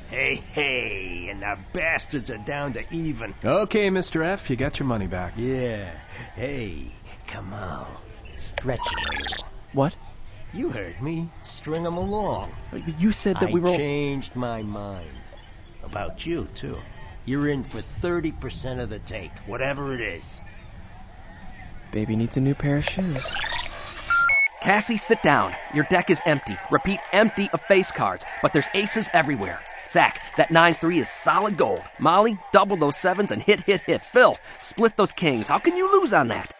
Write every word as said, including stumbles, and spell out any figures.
Hey, hey, and the bastards are down to even. Okay, Mister F, you got your money back. Yeah. Hey, come on. Stretch it a little. What? You heard me. String 'em along. You said that I we were... I changed my mind. About you, too. You're in for thirty percent of the take, whatever it is. Baby needs a new pair of shoes. Cassie, sit down. Your deck is empty. Repeat, empty of face cards. But there's aces everywhere. Zach, that nine three is solid gold. Molly, double those sevens and hit, hit, hit. Phil, split those kings. How can you lose on that?